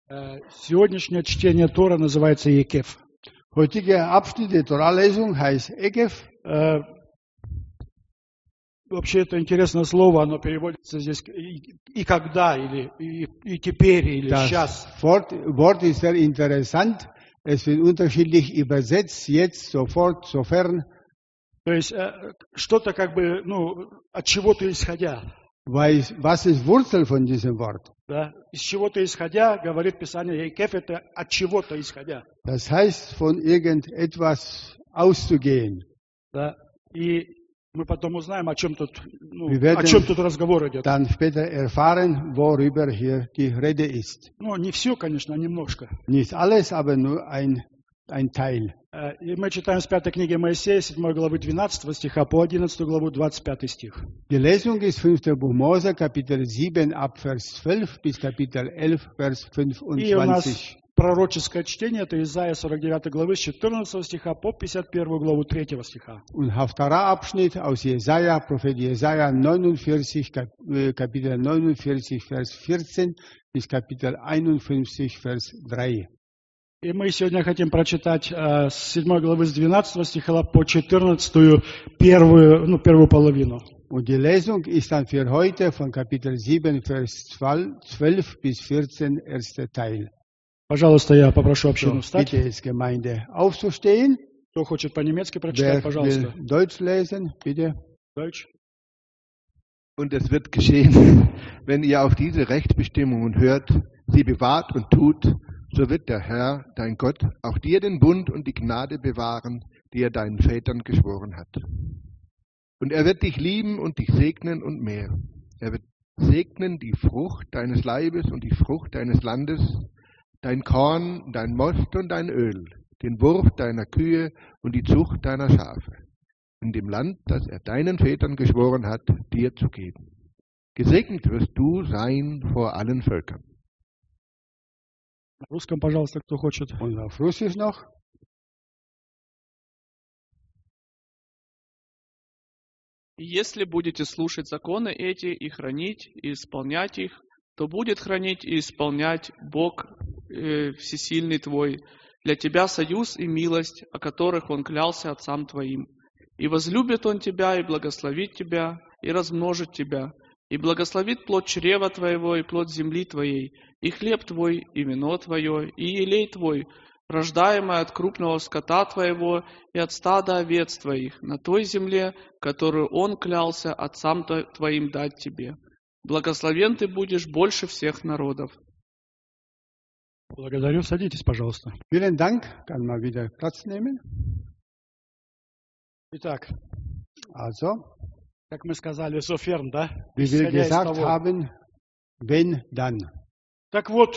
Сегодняшнее чтение Тора называется Екев. Heutige Abschnitt der Torah-Lesung heißt Ekev. Вообще это интересное слово, оно переводится здесь и когда, или и теперь, или сейчас. Das Wort ist sehr interessant. Es wird unterschiedlich übersetzt, jetzt, sofort, sofern. То есть что-то как бы, ну, от чего-то исходя. Was ist Wurzel von diesem Wort? Да? Из чего-то исходя, говорит Писание, Екев это от чего-то исходя. Das heißt, von irgendetwas auszugehen. Да? И мы потом узнаем, о чем тут, ну, Wir werden о чем тут разговор идет. dann später erfahren, worüber hier die Rede ist. Ну, не все, конечно, а немножко. Nicht alles, aber nur ein Teil. И мы читаем с 5 книги Моисея, 7 главы 12 стиха по 11 главу 25 стих. Die Lesung ist 5. Buch Mose, Kapitel 7, ab Vers 12 bis Kapitel 11, Vers И у нас 25. пророческое чтение, это Исайя 49 главы с 14 стиха по 51 главу 3 стиха. Und Haftarah-Abschnitt aus Jesaja, Prophet Jesaja 49, Kapitel 49, Vers 14 bis Kapitel 51, Vers 3. И мы сегодня хотим прочитать с 7 главы с 12 стиха по 14 первую половину. Und die Lesung ist dann für heute von Kapitel 7, Vers 12 bis 14, erster Teil. Пожалуйста, я попрошу So, общину встать. bitte jetzt Gemeinde aufzustehen. Кто хочет по-немецки прочитать, Wer пожалуйста. will Deutsch lesen, bitte. Deutsch. Und es wird geschehen, wenn ihr auf diese Rechtsbestimmungen hört, sie bewahrt und tut, so wird der Herr, dein Gott, auch dir den Bund und die Gnade bewahren, die er deinen Vätern geschworen hat. Und er wird dich lieben und dich segnen und mehr. Er wird segnen die Frucht deines Leibes und die Frucht deines Landes, dein Korn, dein Most und dein Öl, den Wurf deiner Kühe und die Zucht deiner Schafe, in dem Land, das er deinen Vätern geschworen hat, dir zu geben. Gesegnet wirst du sein vor allen Völkern. На русском, пожалуйста, кто хочет. Und auf Russisch noch. И если будете слушать законы эти и хранить, и исполнять их, то будет хранить и исполнять Бог всесильный твой, для тебя союз и милость, о которых Он клялся отцам твоим. И возлюбит Он тебя, и благословит тебя, и размножит тебя, и благословит плод чрева твоего, и плод земли твоей, и хлеб твой, и вино твое, и елей твой, рождаемое от крупного скота твоего и от стада овец твоих, на той земле, которую Он клялся отцам твоим дать тебе. Благословен ты будешь больше всех народов. Благодарю. Садитесь, пожалуйста. Vielen Dank. Kann mal wieder Platz nehmen. Итак, Also, как мы сказали, соферн, да? wie wir Исходя из gesagt того. haben, wenn, dann. Так вот,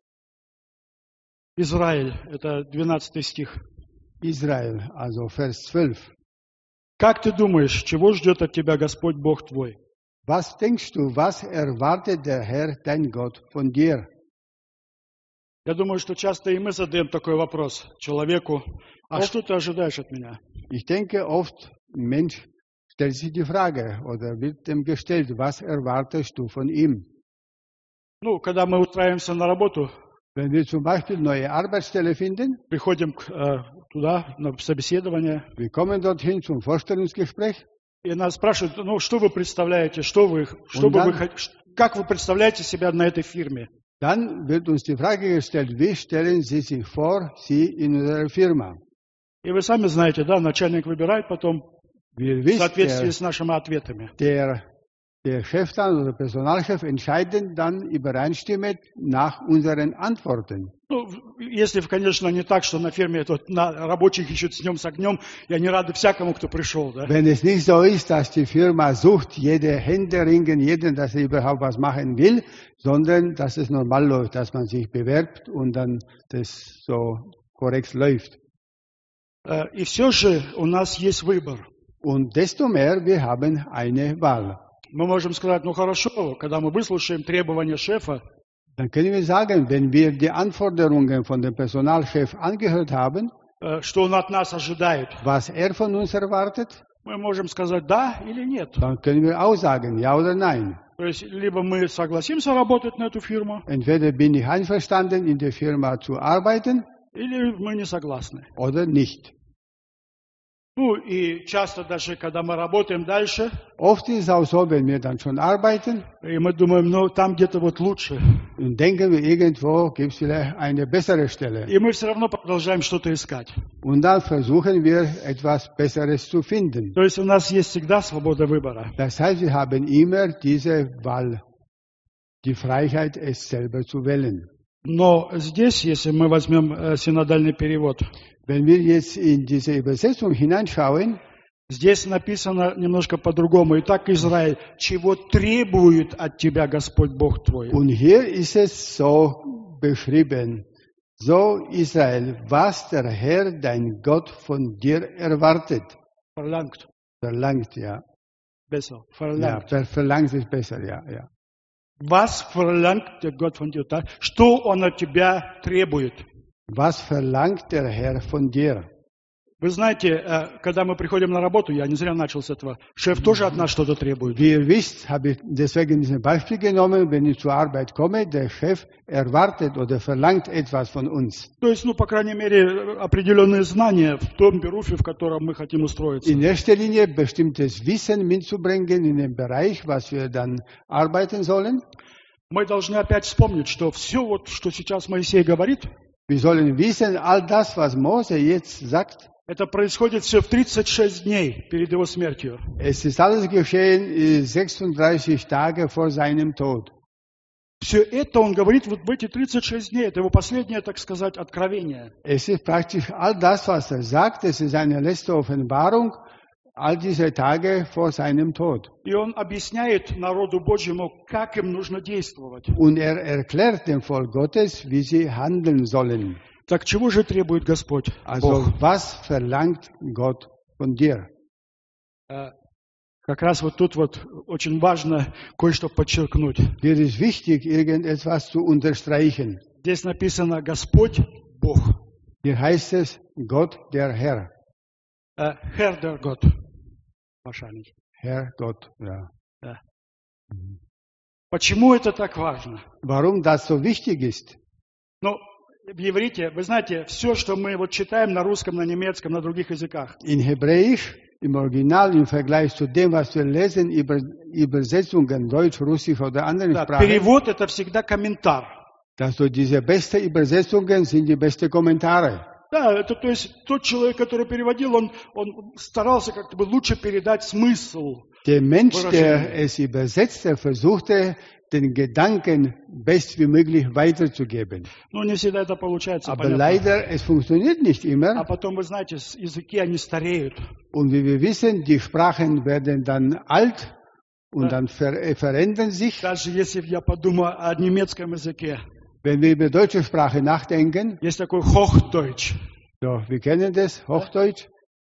Израиль, это 12 стих. Israel, also Vers 12. Как ты думаешь, чего ждет от тебя Господь Бог твой? Was denkst du, was erwartet der Herr, dein Gott, von dir? Я думаю, что часто и мы задаем такой вопрос человеку, а Oft- что ты ожидаешь от меня? Ich denke oft, ein Mensch stellt sich die Frage oder wird dem gestellt, was erwartest du von ihm? Ну, когда мы устраиваемся на работу, Wenn wir zum Beispiel neue Arbeitsstelle finden, приходим туда на собеседование, wir kommen dorthin zum Vorstellungsgespräch и нас спрашивают, ну, что вы представляете, как вы представляете себя на этой фирме? dann wird uns die Frage gestellt, wie stellen Sie sich vor, Sie in unserer Firma? И вы сами знаете, да, начальник выбирает потом Wir в соответствии wissen, с нашими ответами. der Chef dann oder Personalchef entscheiden dann übereinstimmend nach unseren Antworten. Ну, если, конечно, не так, что на фирме на рабочих ищут с днем с огнем, и они рады всякому, кто пришел, да? Wenn es nicht so ist, dass die Firma sucht, jede händeringend, jeden, dass er überhaupt was machen will, sondern dass es normal läuft, dass man sich bewerbt und dann das so korrekt läuft. И все же у нас есть выбор. Und desto mehr, wir haben eine Wahl. Мы можем сказать, ну хорошо, когда мы выслушаем требования шефа, Dann können wir sagen, wenn wir die Anforderungen von dem Personalchef angehört haben, что он от нас ожидает, was er von uns erwartet, мы можем сказать да или нет. dann können wir auch sagen, ja oder nein. То есть, либо мы согласимся работать на эту фирму, Entweder bin ich einverstanden, in der Firma zu arbeiten или мы не согласны. oder nicht. Ну, и часто даже, когда мы работаем дальше, Oft ist es auch so, wenn wir dann schon arbeiten и мы думаем, ну, там где-то вот лучше. und denken wir, irgendwo gibt es vielleicht eine bessere Stelle. И мы все равно продолжаем что-то искать. Und dann versuchen wir, etwas Besseres zu finden. То есть у нас есть всегда свобода выбора. Das heißt, wir haben immer diese Wahl, die Freiheit, es selber zu wählen. Но здесь, если мы возьмем синодальный перевод, Wenn wir jetzt in diese Übersetzung hineinschauen, здесь написано немножко по-другому. Итак, Израиль, чего требует от тебя Господь Бог твой? und hier ist es so beschrieben, so Israel, was der Herr, dein Gott, von dir erwartet. Verlangt. Verlangt, ja. Besser. Ja, Verlangt. verlangt ist besser, ja, ja. Was verlangt der Gott von dir? Что Он от тебя требует? Was verlangt der Herr von dir? Вы знаете, когда мы приходим на работу, я не зря начал с этого, шеф тоже от нас что-то требует. Wie ihr wisst, habe ich deswegen dieses Beispiel genommen, wenn ich zur Arbeit komme, der Chef erwartet oder verlangt etwas von uns. То есть, ну, по крайней мере, определенные знания в том беруфе, в котором мы хотим устроиться. In erster Linie bestimmtes Wissen mitzubringen in dem Bereich, was wir dann arbeiten sollen. Мы должны опять вспомнить, что все, вот, что сейчас Моисей говорит, Wir sollen wissen, all das, was Mose jetzt sagt, это происходит все в 36 дней перед его смертью. es ist alles geschehen 36 Tage vor seinem Tod. Все это он говорит вот в эти 36 дней. Это его последнее, так сказать, откровение. Es ist praktisch all das, was er sagt, es ist eine letzte Offenbarung, all diese Tage vor seinem Tod. И он объясняет народу Божьему, как им нужно действовать. Und er erklärt dem Volk Gottes, wie sie handeln sollen. Так чего же требует Господь? Also, Бог? was verlangt Gott von dir? Как раз вот тут вот очень важно кое-что подчеркнуть. Hier ist wichtig, irgendetwas zu unterstreichen. Здесь написано «Господь Бог». Hier heißt es, Gott der Herr. Herr der Gott. Wahrscheinlich. Herr Gott, ja. Почему это так важно? Warum das so wichtig ist? Ну, в иврите, вы знаете, все, что мы вот читаем на русском, на немецком, на других языках, In Hebräisch, im Original, im Vergleich zu dem, was wir lesen, Übersetzungen, Deutsch, Russisch oder anderen да, Sprachen, перевод это всегда комментар. also diese besten Übersetzungen sind die besten Kommentare. Да, это то есть тот человек, который переводил, он старался как-то бы лучше передать смысл. Der Mensch, der Überraschend. es übersetzte, versuchte, den Gedanken best wie möglich weiterzugeben. Но не всегда это получается, Aber понятно. leider, es funktioniert nicht А immer. потом, вы знаете, языки, они стареют. Und wie wir wissen, die Sprachen werden dann alt und dann verändern sich. Даже если я подумаю о немецком языке, Wenn wir über deutsche Sprache nachdenken, есть такой Hochdeutsch. so, wir kennen das, Hochdeutsch.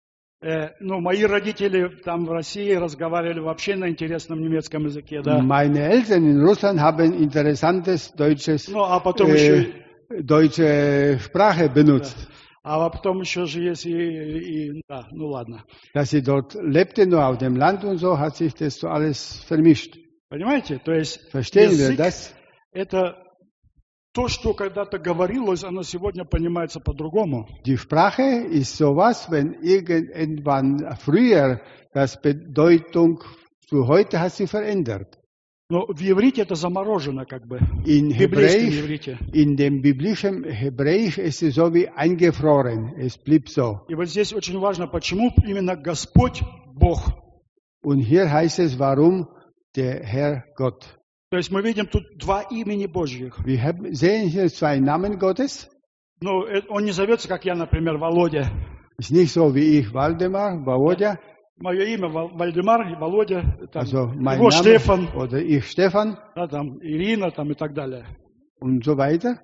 Ну, мои родители там в России разговаривали вообще на интересном немецком языке, да. Meine Eltern in Russland haben interessantes deutsches, Ну, а потом еще, deutsche Sprache benutzt. а потом еще же есть да, ну ладно. Dass sie dort lebten, nur auf dem Land und so, hat sich das so alles vermischt. Понимаете? То есть Verstehen wir язык das? это то, что когда-то говорилось, оно сегодня понимается по-другому. Die Sprache ist sowas, wenn irgendwann früher das Bedeutung zu heute hat sie verändert. Но в иврите это заморожено как бы. In В библейском Hebräisch, иврите. in dem biblischen Hebräisch ist es so wie eingefroren. Es blieb so. И вот здесь очень важно, почему именно Господь Бог. Und hier heißt es, warum der Herr Gott. То есть мы видим тут два имени Божьих. Wir sehen hier zwei Namen Gottes. Ну, он не зовется, как я, например, Володя. Ist nicht so wie ich, Waldemar, Володя, Мое имя Вальдемар, Володя, там, also mein его Name, Штефан, oder ich Stefan да, там, Ирина там, и так далее. und so weiter.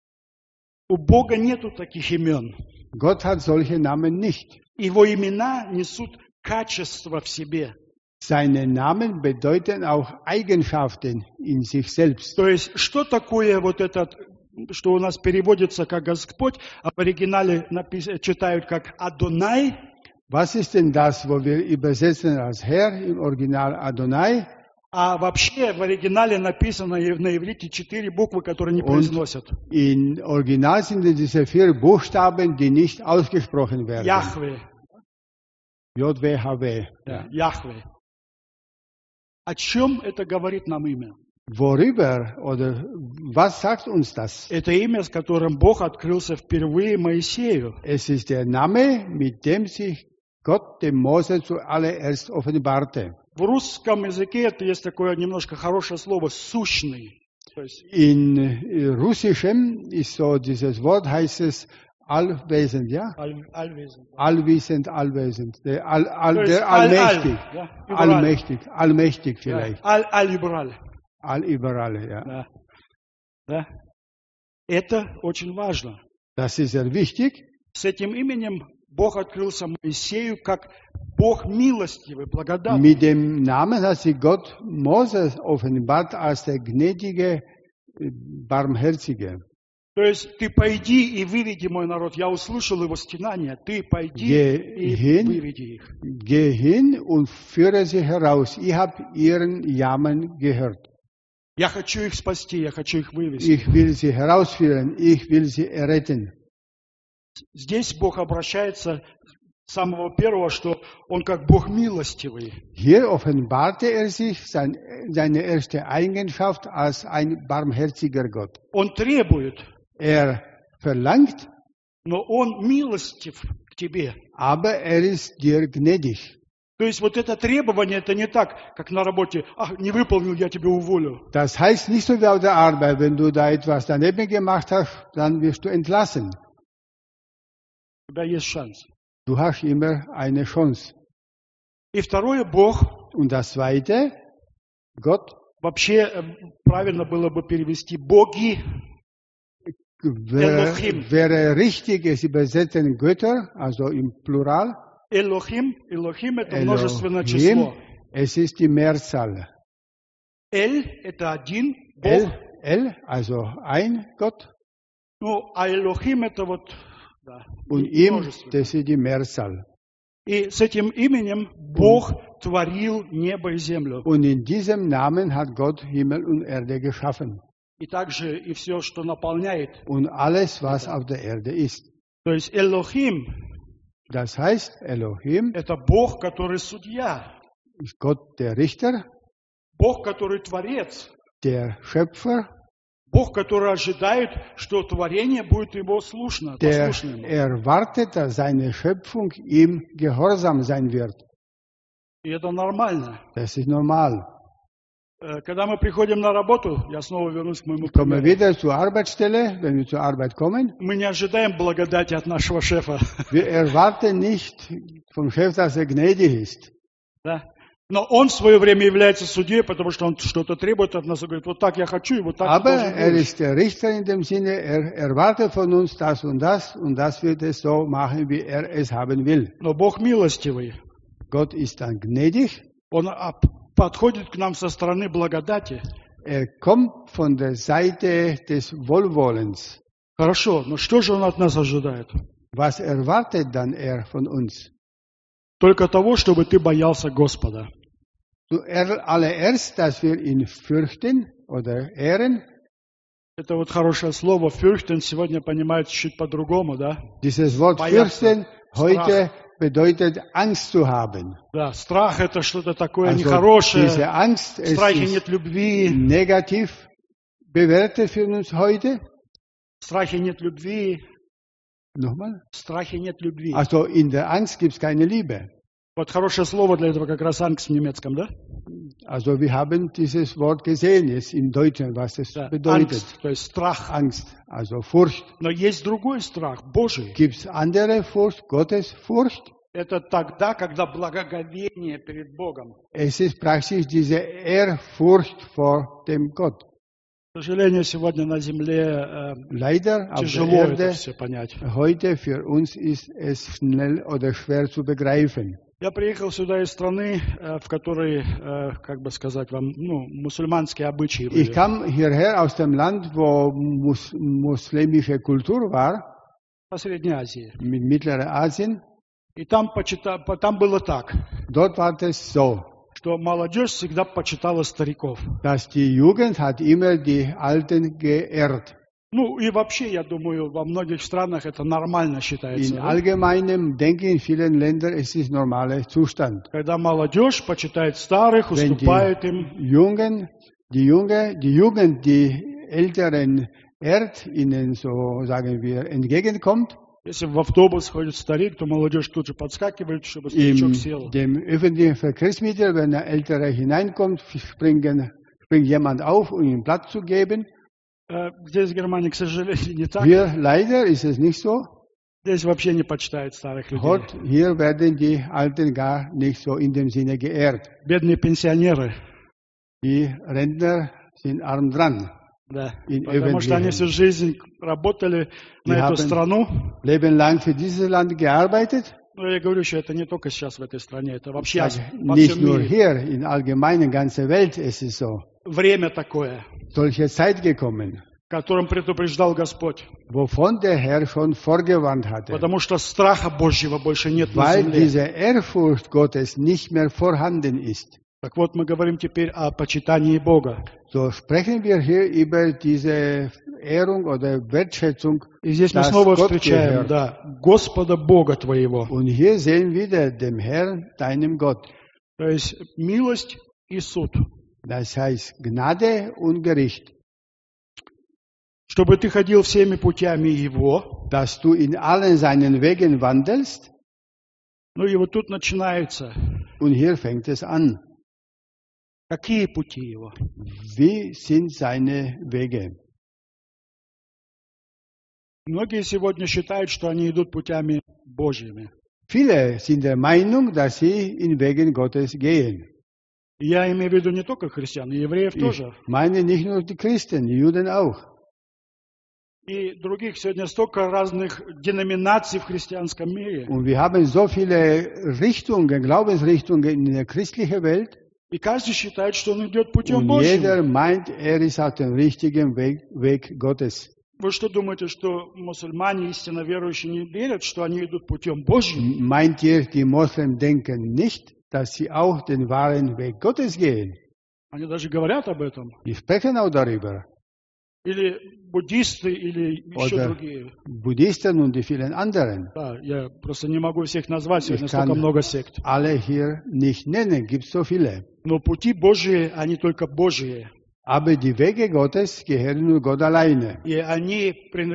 У Бога нету таких имен. Gott hat solche Namen nicht. Его имена несут качество в себе. Seine Namen bedeuten auch Eigenschaften in sich selbst. То есть, что такое вот этот, что у нас переводится как Господь, а в оригинале читают как Адонай? Was ist denn das, wo wir übersetzen als Herr, im Original Adonai? А вообще в оригинале написано на иврите 4 буквы, которые не Und произносят. im Original sind diese 4 Buchstaben, die nicht ausgesprochen werden. Яхве. JWHW. Да, Яхве. О чем это говорит нам имя? Worüber oder was sagt uns das? Это имя, с которым Бог открылся впервые Моисею. Es ist der Name, mit dem sich Gott dem Mose zuallererst offenbarte. В русском языке это есть такое немножко хорошее слово «сущный». То есть, In Russischem ist so dieses Wort, heißt es allwesend, ja? альвезен. Allwissend, allwesend. Der, То есть der allmächtig. да, überall. Allmächtig, allmächtig Да, vielleicht. überall. Allüberall, ja. Да. Да. Это очень важно. Das ist sehr wichtig. С этим именем Бог открылся Моисею как Бог милостивый, благодатный. Mit dem Namen hat sich Gott Moses offenbart als der gnädige, barmherzige. То есть ты пойди и выведи мой народ. Я услышал его стенания. Ты пойди и Geh выведи их. hin und führe sie heraus. Ich habe ihren Jammern gehört. Я хочу их спасти, я хочу их вывести. Ich will sie herausführen. Ich will sie erretten. Здесь Бог обращается с самого первого, что Он как Бог милостивый. Hier offenbarte sich seine erste Eigenschaft als ein barmherziger Gott. Он требует, Er verlangt, но Он милостив к тебе. aber er ist dir gnädig. То есть вот это требование, это не так, как на работе. Не выполнил, я тебя уволю. Das heißt nicht so wie auf der Arbeit, wenn du da etwas daneben gemacht hast, dann wirst du entlassen. У тебя есть шанс. Du hast immer eine Chance. И второе, Бог, Und das Zweite, Gott, вообще правильно было бы перевести боги. Elohim. wäre richtig, es übersetzen Götter, also im Plural. Элохим, Элохим это множественное Elohim, число. es ist die Mehrzahl. Эль это один Бог. El, also ein Gott. Ну, а Элохим это вот, да, Und ihm, множественное. das ist die Mehrzahl. И с этим именем Бог творил небо и землю. Und in diesem Namen hat Gott Himmel und Erde geschaffen. И также и все, что наполняет. Und alles, was auf der Erde ist. То есть Элохим Das heißt, Elohim это Бог, который судья. ist Gott der Richter, Бог, который творец. der Schöpfer, Бог, который ожидает, что творение будет его послушно. der послушно ему. erwartet, dass seine Schöpfung ihm gehorsam sein wird. И это нормально. Das ist normal. Когда мы приходим на работу, я снова вернусь к моему Kommen wir примеру. wieder zur Arbeitsstelle, wenn wir zur Arbeit kommen. Мы не ожидаем благодати от нашего шефа. Wir erwarten nicht vom Chef, dass er gnädig ist. Да? Но он в свое время является судьей, потому что он что-то требует от нас и говорит, вот так я хочу, и вот так Aber ты должен er делать. ist der Richter in dem Sinne, er erwartet von uns das und das wird es so machen, wie er es haben will. Но Бог милостивый. Gott ist dann gnädig. Он подходит к нам со стороны благодати. Er kommt von der Seite des Wohlwollens. Хорошо, но что же он от нас ожидает? Was erwartet dann er von uns? Только того, чтобы ты боялся Господа. Zuallererst, dass wir ihn fürchten oder ehren. Это вот хорошее слово «фürchten» сегодня понимается чуть по-другому, да? Dieses Wort fürchten heute bedeutet Angst zu haben. Да, страх это что-то такое Also нехорошее. diese Angst В страхе ist нет любви. negativ bewertet für uns heute. В страхе нет любви. Nochmal? В страхе нет любви. Also in der Angst gibt es keine Liebe. Вот хорошее слово для этого как раз Angst в немецком, да? Also wir haben dieses Wort gesehen jetzt im Deutschen, was es Да, bedeutet. Angst, то есть страх. Angst, also Furcht. Но есть другой страх, Божий. Gibt es andere Furcht, Gottes Furcht? Это тогда, когда благоговение перед Богом. Es ist praktisch diese Ehrfurcht vor dem Gott. К сожалению, сегодня на земле Leider auf der тяжело это Erde все понять. heute für uns ist es schnell oder schwer zu begreifen. Я приехал сюда из страны, в которой, как бы сказать вам, мусульманские обычаи были. Ich kam hierher aus dem Land, wo muslimische Kultur war, По Средней Азии. mit Mittlerer Asien. И там было так. Dort war es so. что молодежь всегда почитала стариков. dass die Jugend hat immer die Alten geehrt. Ну и вообще, я думаю, во многих странах это нормально считается. In Да? allgemeinem Denken in vielen Ländern ist es normaler Zustand. Когда молодежь почитает старых, Wenn уступает им. die Jugend die Älteren ehrt, ihnen so sagen wir entgegenkommt, Если в автобус ходит старик, то молодежь тут же подскакивает, чтобы старичок сел. in dem öffentlichen Verkehrsmittel, wenn ein Älterer hineinkommt, springt jemand auf, um ihm Platz zu geben. Здесь в Германии, к сожалению, не так. Hier leider ist es nicht so. Здесь вообще не почитают старых людей. Hier werden die Alten gar nicht so in dem Sinne geehrt. Бедные пенсионеры. Die Rentner sind arm dran. Да. In Потому что они всю жизнь работали на эту страну. Leben lang für dieses Land gearbeitet. Но я говорю, что это не только сейчас в этой стране, это вообще во Nicht всем nur мире. hier, in allgemeinen ganzer Welt ist es so. Время такое, Solche Zeit gekommen, которым предупреждал Господь. wovon der Herr schon vorgewarnt hatte. Потому что страха Божьего больше нет на Weil земле. diese Ehrfurcht Gottes nicht mehr vorhanden ist. Так вот, мы говорим теперь о почитании Бога. So sprechen wir hier über diese Ehrung oder Wertschätzung. И здесь мы Das снова Gott встречаем, gehört. да, Господа Бога твоего. Und hier sehen wir wieder dem Herrn, deinem Gott. То есть милость и суд. Das heißt Gnade und Gericht. Чтобы ты ходил всеми путями Его. Dass du in allen seinen Wegen wandelst. Ну и вот тут начинается. Und hier fängt es an. Какие пути Его? Wie sind seine Wege? Многие сегодня считают, что они идут путями Божьими. Viele sind der Meinung, dass sie in Wegen Gottes gehen. Я имею в виду не только христиан, и евреев Ich тоже. meine nicht nur die Christen, die Juden auch. И других сегодня столько разных деноминаций в христианском мире. Und wir haben so viele Richtungen, Glaubensrichtungen in der christlichen Welt. И каждый считает, что он идет путем Und Божьим. jeder meint, er ist auf dem richtigen Weg Gottes. Вы что думаете, что мусульмане, истинно верующие, не верят, что они идут путем Божьим? Meint ihr, die Moslems denken nicht, dass sie auch den wahren Weg Gottes gehen? Они даже говорят об этом. Die sprechen auch darüber. Или буддисты, или еще Oder другие. Buddhisten und die vielen anderen. Да, я просто не могу всех назвать, сегодня Ich kann- столько много сект. Alle hier nicht nennen, gibt es so viele. Но пути Божьи, они только Божьи. Aber die Wege Gottes gehören nur Gott alleine. И они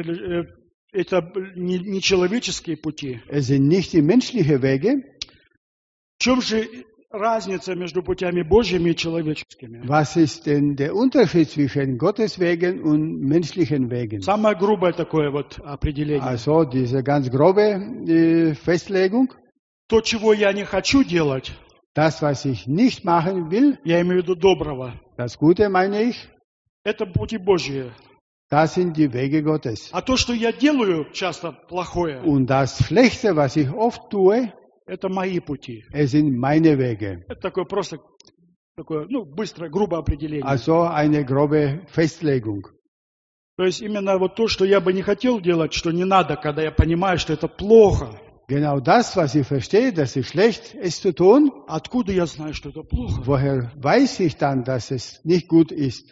это не человеческие пути. Es sind nicht die menschlichen Wege. В чем же разница между путями Божьими и человеческими? Was ist denn der Unterschied zwischen Gottes Wegen und menschlichen Wegen? Самое грубое такое вот определение. Also diese ganz grobe Festlegung. То, чего я не хочу делать, Das, was ich nicht machen will, я имею в виду доброго, das Gute meine ich, это пути Божьи. das sind die Wege Gottes. А то, что я делаю часто плохое, Und das Schlechte, was ich oft tue, это мои пути. es sind meine Wege. Это такое просто такое, быстрое, грубое определение. Also eine grobe Festlegung. То есть именно вот то, что я бы не хотел делать, что не надо, когда я понимаю, что это плохо. Genau das, was ich verstehe, dass es schlecht ist zu tun, Откуда я знаю, что это плохо? woher weiß ich dann, dass es nicht gut ist?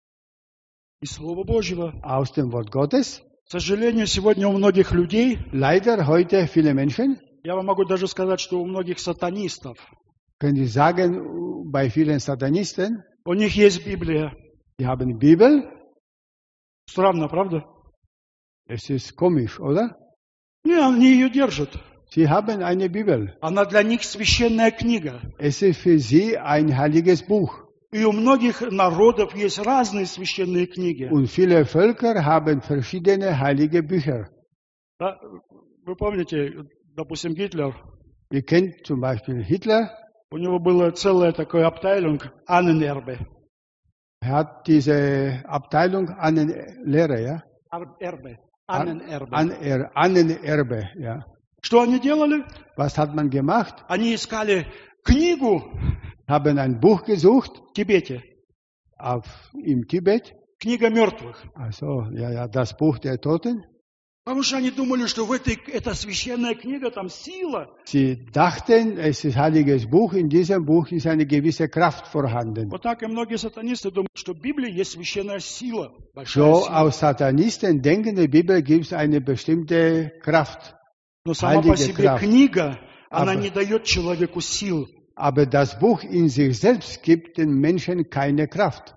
Из Слова Божьего. Aus dem Wort Gottes. К сожалению, сегодня у многих людей, Leider heute viele Menschen, я вам могу даже сказать, что у многих сатанистов, können Sie sagen, bei vielen Satanisten, у них есть Библия. die haben Bibel. Странно, правда? Es ist komisch, oder? Не, они ее держат. Sie haben eine Bibel. Она для них священная книга. Es ist für sie ein heiliges Buch. И у многих народов есть разные священные книги. Und viele Völker haben verschiedene heilige Bücher. Да, вы помните, допустим, Гитлер, Ihr kennt zum Beispiel Hitler. у него была целая такая Abteilung Ahnenerbe. Er hat diese Abteilung Ahnenerbe, ja? Erbe. Ahnenerbe. Ahnenerbe, ja. Что они делали? Was hat man gemacht? Они искали книгу Haben ein Buch gesucht в Тибете. im Tibet. Книга мертвых. Also, ja, das Buch der Toten. Потому что они думали, что эта священная книга, там сила. Sie dachten, es ist ein heiliges Buch, in diesem Buch ist eine gewisse Kraft vorhanden. Вот так и многие сатанисты думают, что в Библии есть священная сила, большая So сила. aus Satanisten denken, in der Bibel gibt es eine bestimmte Kraft. Но сама по heilige себе Kraft. книга, она Aber- не дает человеку сил. Aber das Buch in sich selbst gibt den Menschen keine Kraft.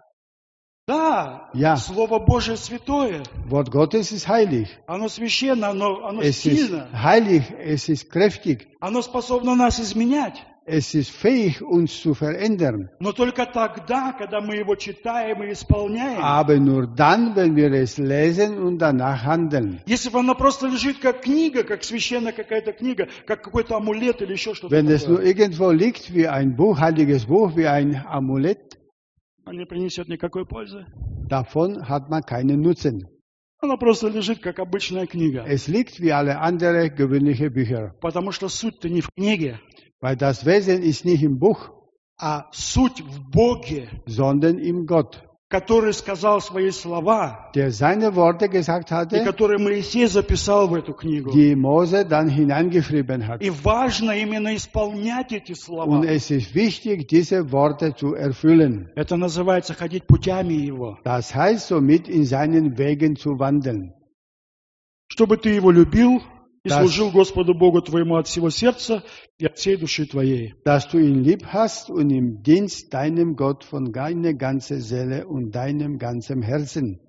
Да, Ja. Слово Божие святое, Wort Gottes ist heilig. оно священно, оно Es ist сильно, heilig, es ist kräftig, оно способно нас изменять. es ist fähig, uns zu verändern. Но только тогда, когда мы его читаем и исполняем. Aber nur dann, wenn wir es lesen und danach handeln. Если бы она просто лежит как книга, как священная какая-то книга, как какой-то амулет или еще что-то Wenn es nur такое, irgendwo liegt, wie ein Buch, heiliges Buch, wie ein Amulett, она не принесет никакой пользы. davon hat man keinen Nutzen. Она просто лежит как обычная книга. Es liegt wie alle anderen gewöhnliche Bücher. Потому что суть-то не в книге, Weil das Wesen ist nicht im Buch, а суть в Боге, sondern im Gott, который сказал свои слова, der seine Worte gesagt и hatte, который Моисей записал в эту книгу. die Mose dann hineingeschrieben hat. И важно именно исполнять эти слова. Und es ist wichtig, diese Worte zu erfüllen. Это называется ходить путями Его. Das heißt somit, in seinen Wegen zu wandeln. Чтобы ты Его любил и Да. служил Господу Богу твоему от всего сердца и от всей души твоей. Dass du ihn lieb hast und im Dienst deinem Gott von deiner ganzen Seele und deinem ganzen Herzen.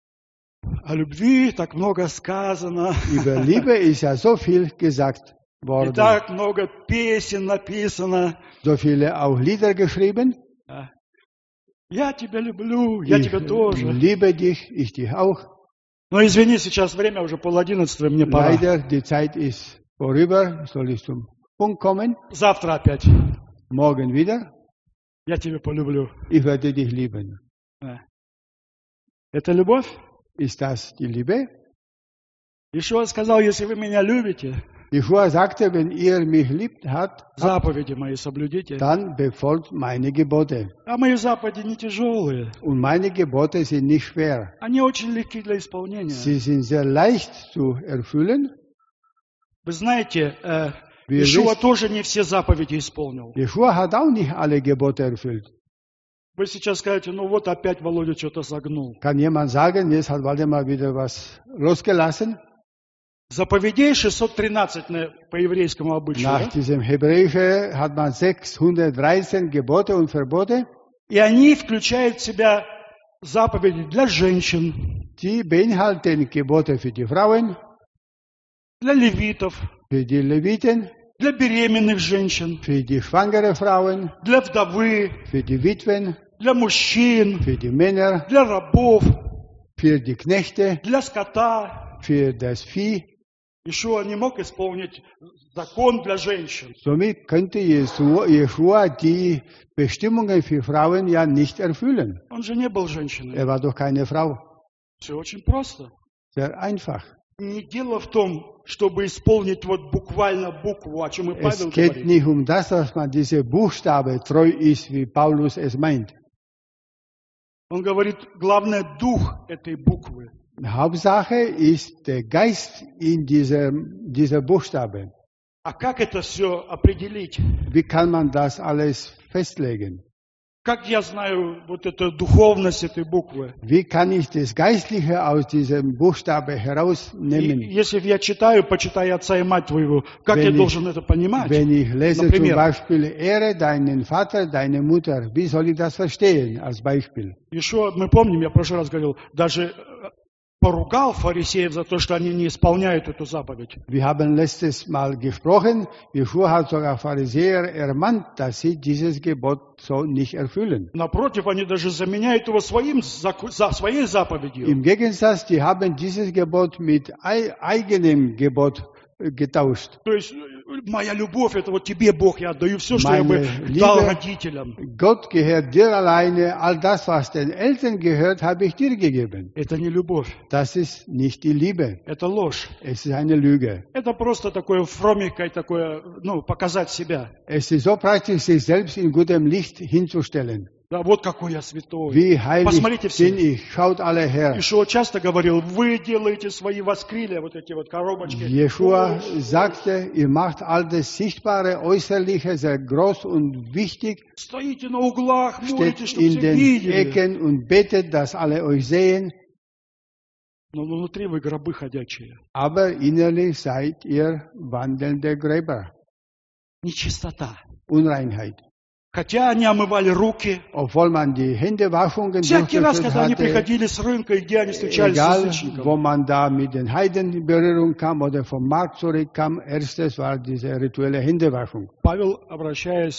О любви так много сказано, Über Liebe ist ja so viel gesagt и worden, так много песен написано. so viele auch Lieder geschrieben. Я тебя люблю, я тебя тоже. liebe dich, ich dich auch. Но извини, сейчас время уже 10:30, мне пора. Leider, die Zeit ist vorüber, soll ich zum Punkt kommen. Завтра опять. Morgen wieder, Я тебя полюблю. ich werde dich lieben. Это любовь? Ist das die Liebe? Ишуа сказал, если вы меня любите, Jeschua sagte, wenn ihr mich liebt habt, заповеди мои соблюдите. dann befolgt meine Gebote. А мои заповеди не тяжелые. Und meine Gebote sind nicht schwer. Они очень легки для исполнения. Sie sind sehr leicht zu erfüllen. Вы знаете, Wie ihr Ишуа wisst, тоже не все заповеди исполнил. Jeschua hat auch nicht alle Gebote erfüllt. Вы сейчас скажете, ну вот опять Володя что-то загнул. Kann jemand sagen, jetzt hat Waldemar wieder was losgelassen? Заповедей 613 по еврейскому обычаю. Nach Да? diesem Hebräischen hat man 613 Gebote und Verbote. И они включают в себя заповеди для женщин, Die beinhalten Gebote für die Frauen, для левитов, für die Leviten, для беременных женщин, für die schwangere Frauen, для вдовы, für die Witwen, для мужчин, für die Männer, для рабов, für die Knechte, для скота. für das Vieh. Ишуа не мог исполнить закон для женщин. Somit könnte Jeschua die Bestimmungen für Frauen ja nicht erfüllen. Он же не был женщиной. Er war doch keine Frau. Все очень просто. Sehr einfach. Не дело в том, чтобы исполнить вот буквально букву, о чем и Es Павел geht говорит. nicht um das, dass man diese Buchstabe treu ist, wie Paulus es meint. Он говорит, главное дух этой буквы. Hauptsache ist der Geist in dieser Buchstabe. А как это все определить? Wie kann man das alles festlegen? Как я знаю вот эту духовность этой буквы? Wie kann ich das Geistliche aus diesem Buchstabe И herausnehmen? если я читаю, почитай отца и мать твоего, как я Wenn ich- должен это понимать? Wenn ich lese zum Например. Beispiel, ehre deinen Vater, deine Mutter, wie soll ich das verstehen als Beispiel? Ишуа, мы помним, я в прошлый раз говорил, даже поругал фарисеев за то, что они не исполняют эту заповедь. Wir haben letztes Mal gesprochen, Jeschua hat sogar Pharisäer ermahnt, dass sie dieses Gebot so nicht erfüllen. Напротив, они даже заменяют его своей заповедью. Im Gegensatz, die haben dieses Gebot mit eigenem Gebot getauscht. То есть, моя любовь, это вот тебе, Бог, я отдаю все, что я бы Meine дал Liebe- родителям. Gott gehört dir alleine, all das, was den Eltern gehört, habe ich dir gegeben. Это не любовь, Das ist nicht die Liebe, это ложь. es ist eine Lüge. Это просто такое фромикое, такое, показать себя. Es ist so praktisch, sich selbst in gutem Licht hinzustellen. Да, вот какой я святой. Wie heilig Посмотрите bin все. ich. Schaut alle her. Ишуа часто говорил, вы делаете свои воскрилия, вот эти вот коробочки. Jeschua sagte, ihr macht all das Sichtbare, Äußerliche sehr groß und wichtig, Стоите на углах, молитесь, steht чтобы in все den видели. Ecken und betet, dass alle euch sehen, Но внутри вы гробы ходячие. aber innerlich seid ihr wandelnde Gräber. Нечистота. Unreinheit. Хотя они омывали руки. Obwohl man die Händewaschungen Всякий раз, durchgeführt когда они hatte, приходили с рынка, и где они встречались с egal язычником. wo man da mit den Heiden in Berührung kam oder vom Markt zurückkam, erstes war diese rituelle Händewaschung. Павел, обращаясь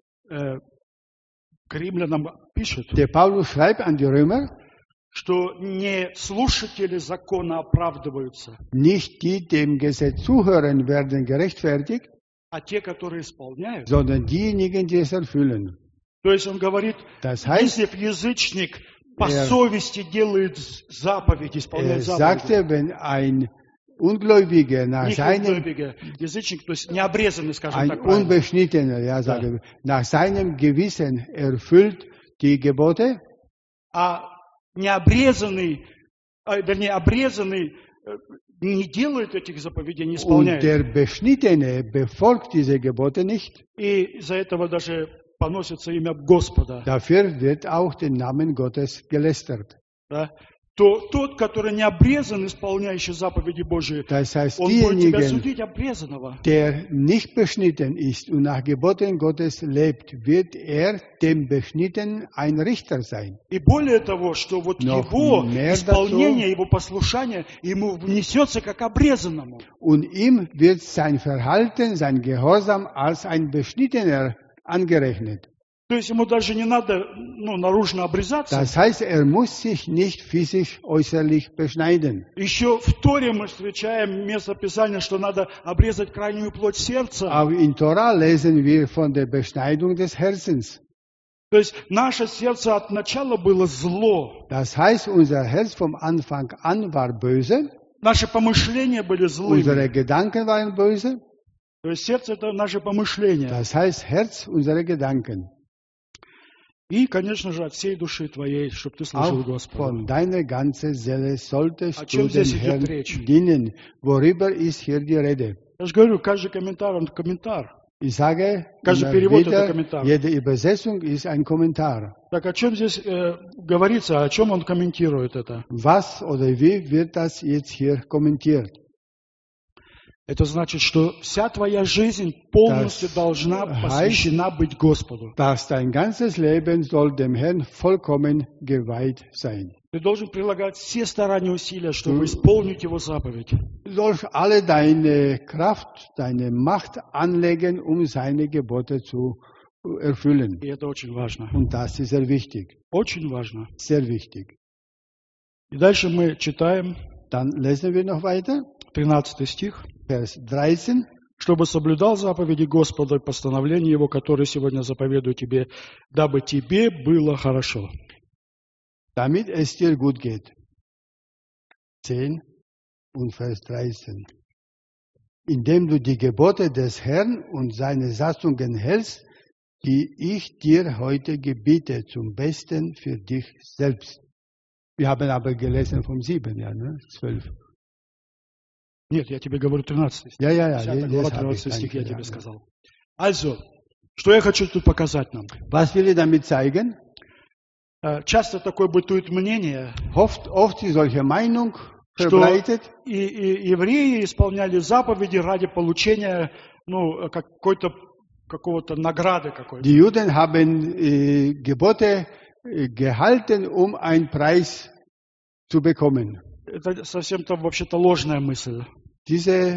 к римлянам, пишет, Der Paulus schreibt an die Römer, что не слушатели закона оправдываются, nicht die dem Gesetz zuhören, werden gerechtfertigt, а те, которые исполняют. sondern diejenigen, die es erfüllen. То есть он говорит, Das heißt, если язычник по Er- совести делает заповеди, исполняет заповеди, sagte, wenn ein Ungläubiger nach nicht seinem, ungläubige, язычник, то есть необрезанный, скажем ein так правильно, Unbeschnittener, ja, sage, wir, nach seinem Gewissen erfüllt die Gebote, а необрезанный, вернее, обрезанный не делает этих заповедей, не und исполняет. der Beschnittene befolgt diese Gebote nicht. И из-за этого даже поносится имя Господа. Dafür wird auch der Name Gottes gelästert. Да? То тот, который не обрезан, исполняющий заповеди Божьи, Das heißt, он будет тебя diejenigen, судить обрезанного. der nicht beschnitten ist und nach Geboten Gottes lebt, wird er dem Beschnittenen ein Richter sein. И более того, что вот Noch его mehr исполнение, его послушание ему внесется как обрезанному. Und ihm wird sein Verhalten, sein Gehorsam als ein Beschnittener angerechnet. То есть ему даже не надо наружно обрезаться. Das heißt, er muss sich nicht physisch äußerlich beschneiden. Еще в Торе мы встречаем место Писания, что надо обрезать крайнюю плоть сердца. Aber in Torah lesen wir von der Beschneidung des Herzens. То есть наше сердце от начала было зло. Das heißt, unser Herz vom Anfang an war böse, Наши помышления были злыми. unsere Gedanken waren böse. То есть сердце это наши помышления. Das heißt, Herz, unsere Gedanken. И, конечно же, от всей души твоей, чтобы ты служил Auch Господу. von deiner ganzen Seele solltest О du чем dem здесь идет Herrn речь? dienen. Worüber ist hier die Rede? Я же говорю, каждый комментарий, он комментарий. Ich sage, Каждый immer перевод это wieder, комментарий. jede Übersetzung ist ein Kommentar. Так о чем здесь говорится, о чем он комментирует это? Was oder wie wird das jetzt hier kommentiert? Это значит, что вся твоя жизнь полностью Das должна heißt- посвящена быть Господу. Dass dein ganzes Leben soll dem Herrn vollkommen geweiht sein. Ты должен прилагать все старания и усилия, чтобы исполнить Его заповедь. Du sollst alle deine Kraft, deine Macht anlegen, um seine Gebote zu erfüllen. И это очень важно. Und das ist sehr wichtig. Очень важно. Sehr wichtig. И дальше мы читаем Dann lesen wir noch weiter. 13 стих. Vers 13. «Чтобы соблюдал заповеди Господа и постановления Его, которые сегодня заповедую тебе, дабы тебе было хорошо». Damit es dir gut geht. 10 und Vers 13. Indem du die Gebote des Herrn und seine Satzungen hältst, die ich dir heute gebiete, zum Besten für dich selbst. Wir haben aber gelesen vom 7, ja, ne? 12. Нет, я тебе говорю 13 стих. Ja, 10 глава, das habe ich 13 стих я danke, тебе ja. сказал. Also, что я хочу тут показать нам? Was will ich damit zeigen? Часто такое бытует мнение, Oft ist solche Meinung что verbreitet, и евреи исполняли заповеди ради получения какого-то награды какой-то. die Juden haben Gebote gehalten, um einen Preis zu bekommen. Это совсем-то вообще-то ложная мысль. Diese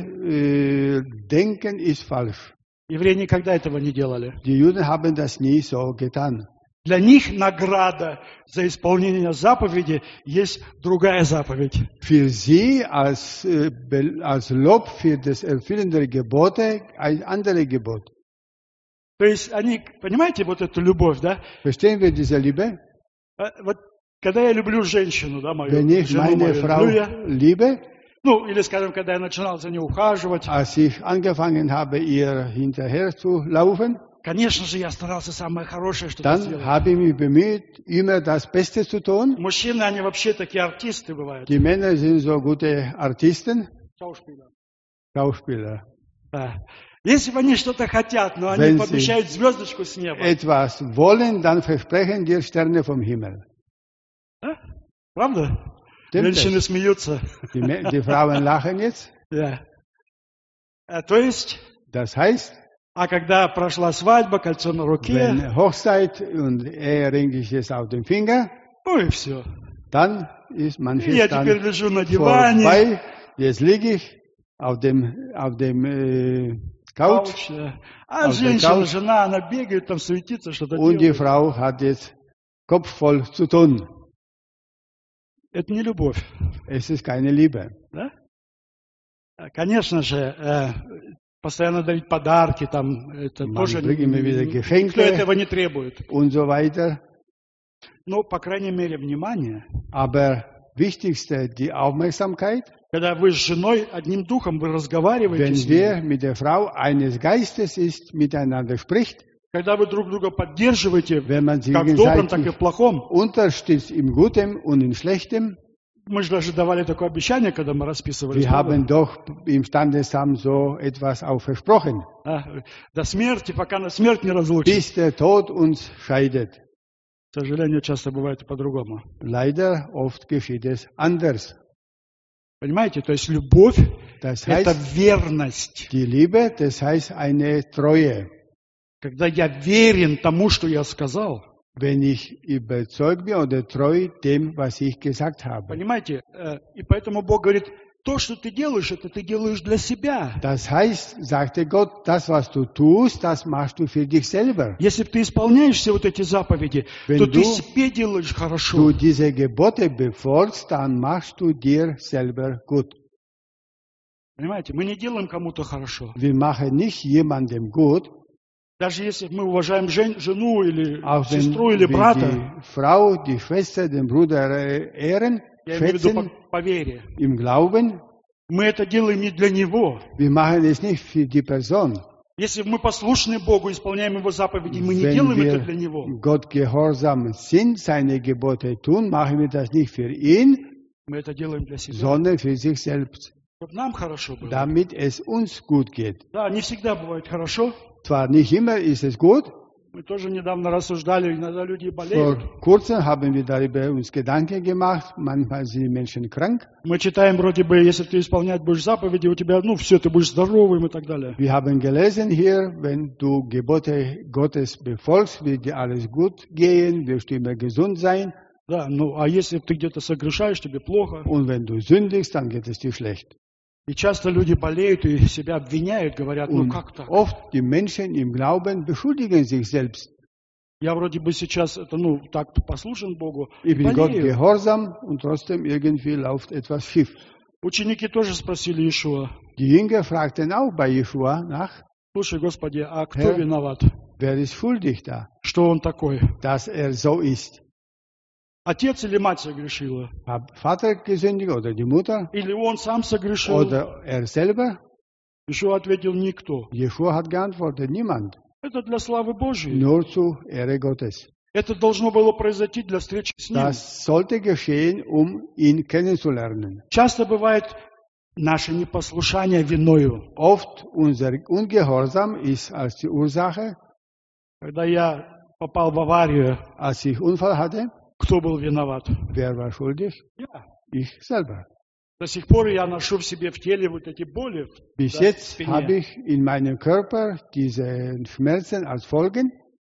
Denken ist falsch. Евреи никогда этого не делали. Die Juden haben das nie so getan. Для них награда за исполнение заповеди есть другая заповедь. Für sie als Lob für das Erfüllen der Gebote ein anderes Gebot. То есть они, понимаете, вот эту любовь, да? Verstehen wir diese Liebe? Вот когда я люблю женщину, да, мою Wenn ich жену meine мою, Frau люблю я, liebe, или, скажем, когда я начинал за ней ухаживать, als ich angefangen habe, ihr hinterher zu laufen, Конечно же, я старался самое хорошее что-то dann сделать. habe ich mich bemüht, immer das Beste zu tun. Мужчины, они вообще такие артисты бывают. Die Männer sind so gute Artisten, Schauspieler. Schauspieler. Да. Если бы они что-то хотят, но они Wenn sie- пообещают звездочку с неба. Etwas wollen, dann versprechen dir Sterne vom Himmel. Да? Правда? Stimmt Женщины es? смеются. Die Frauen lachen jetzt. Да. То есть, Das heißt, а когда прошла свадьба, кольцо на руке, wenn Hochzeit und Ehering ist jetzt auf dem Finger, ну и все. dann ist Я manches теперь dann лежу на диване, vorbei. Jetzt liege ich auf dem Couch кауч, да. А auf der женщина, Couch. жена, она бегает, там суетится, что-то und die делает. Frau hat jetzt Kopf voll zu tun. Это не любовь. Es ist keine Liebe. Да? Конечно же, постоянно дарить подарки, там, это Man тоже bringt immer wieder никто Geschenke этого не требует. und so weiter. Но, по крайней мере, внимание. Aber wichtigste, die Aufmerksamkeit. Когда вы с женой одним духом, вы разговариваете Wenn с ней, wer mit der Frau eines Geistes ist, miteinander spricht, когда вы друг друга поддерживаете, wenn man sich как в добром, так и gegenseitig в плохом. unterstützt im Guten und im Schlechten. Мы же даже давали такое обещание, когда мы расписывались. Wir haben doch im Standesamt so etwas auch versprochen, До смерти, пока на смерть не разлучит. bis der Tod uns scheidet. К сожалению, часто бывает и по-другому. Leider oft geschieht es anders. Понимаете? То есть любовь Das – это heißt, верность. die Liebe, das heißt eine Treue. Когда я верен тому, что я сказал. Wenn ich überzeugt bin oder treu dem, was ich gesagt habe. Понимаете? И поэтому Бог говорит, то, что ты делаешь, это ты делаешь для себя. Das heißt, sagte Gott, das, was du tust, das machst du für dich selber. Если ты исполняешь все вот эти заповеди, Wenn то ты du- себе делаешь Du хорошо. diese Gebote befolgst, dann machst du dir selber gut. Понимаете? Мы не делаем кому-то хорошо. Wir machen nicht jemandem gut, Даже если мы уважаем жену или auch wenn сестру или wir брата, die Frau, die Schwester, den Bruder ehren, я имею в виду schätzen по вере, im Glauben. мы это делаем не для него. Wir machen es nicht für die Person. Если мы послушны Богу, исполняем Его заповеди, мы не Wenn делаем это для wir Него. Gott gehorsam sind, seine Gebote tun, machen wir das nicht für ihn, Мы это делаем для себя. sondern für sich selbst, Чтобы нам хорошо было. damit es uns gut geht. Да, не всегда бывает хорошо. Zwar nicht immer ist es gut, Мы тоже недавно рассуждали, иногда люди vor болеют. kurzem haben wir darüber uns Gedanken gemacht, manchmal sind die Menschen krank. Мы читаем вроде бы, если ты исполнять будешь заповеди, у тебя, все, ты будешь здоровым и так далее. Wir haben gelesen hier, wenn du Gebote Gottes befolgst, wird dir alles gut gehen, wirst du immer gesund sein. Да, а если ты где-то согрешаешь, тебе плохо. Und wenn du sündigst, dann geht es dir schlecht. И часто люди болеют и себя обвиняют, говорят, Und как так? oft die Menschen im Glauben beschuldigen sich selbst. Я вроде бы сейчас, так послушен Богу, и Ich bin Gott болею. gehorsam und trotzdem irgendwie läuft etwas schief. Ученики тоже спросили Иешуа, Die Jünger fragten auch bei Jeschua nach, слушай, Господи, а кто Herr, виноват? wer ist schuldig da, Что он такой? dass so ist. Отец или мать согрешила? Hat Vater gesündigt oder die Mutter Или он сам согрешил? oder selber? Иешуа ответил, никто. Jeschua hat geantwortet, niemand. Это для славы Божьей. Nur zu Ehre Gottes. Это должно было произойти для встречи с Ним. Das sollte geschehen, ihn kennenzulernen. Часто бывает наше непослушание виною. Oft unser Ungehorsam ist als die Ursache, Когда я попал в аварию, als ich Unfall hatte. кто был виноват? Wer war schuldig? Я. Ich selber. До сих пор я ношу в себе в теле вот эти боли. Bis Да, jetzt spinne. habe ich in meinem Körper diese Schmerzen als Folgen.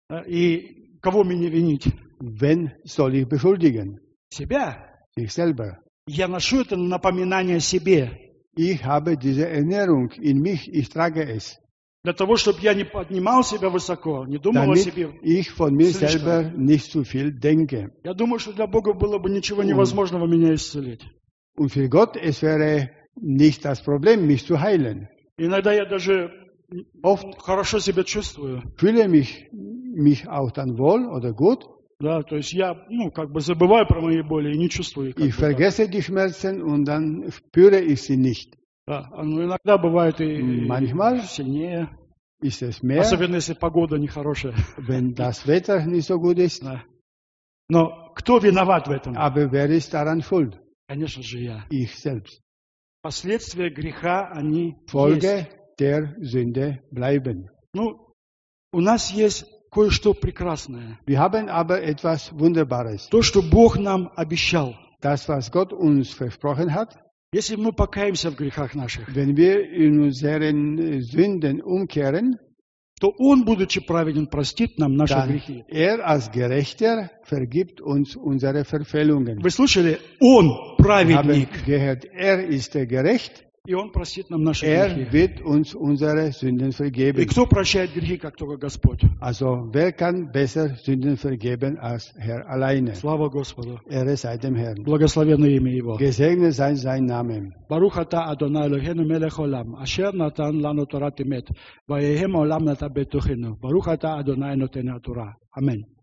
И кого мне винить? Wen soll ich beschuldigen? Себя. Ich selber. Я ношу это напоминание о себе. Ich habe diese Ernährung in mich, ich trage es. Для того, чтобы я не поднимал себя высоко, не думал о Damit себе. ich von mir Слишком. selber nicht zu viel denke. Я думаю, что для Бога было бы ничего невозможного меня исцелить. Und für Gott, es wäre nicht das Problem, mich zu heilen. Иногда я даже Oft хорошо себя чувствую. fühle mich auch dann wohl oder gut. Да, то есть я, забываю про мои боли и не чувствую их. Ich vergesse die Schmerzen und dann spüre ich sie nicht. Да, но иногда бывает и Manchmal. сильнее. ist es mehr, Особенно если погода нехорошая. wenn das Wetter nicht so gut ist. Да. Но кто виноват в этом? Aber wer ist daran schuld? Конечно же я. Ich selbst. Последствия греха, они есть. Folge der Sünde bleiben. Ну, у нас есть кое-что прекрасное. Wir haben aber etwas Wunderbares. То, что Бог нам обещал. Das, was Gott uns versprochen hat, Если мы покаемся в грехах наших, wenn wir in unseren Sünden umkehren, то Он, будучи праведен, простит нам наши dann грехи. er als Gerechter vergibt uns unsere Verfehlungen. Вы слышали? Он Wir haben праведник, gehört, er ist der Gerecht, и Он простит нам наши er грехи. wird uns unsere Sünden И vergeben. кто прощает грехи, как только Господь? Also wer kann besser Sünden vergeben als Herr alleine? Слава Господу. Ehre sei dem Herrn. Благословенно имя Его. Gesegnet sei sein Name. ברוך אתה אדוני אלוהינו מלך עולם, אשר נתן לנו תורת אמת, ויהם עולם נטע בתוכנו. ברוך אתה אדוני נותן התורה. אמן.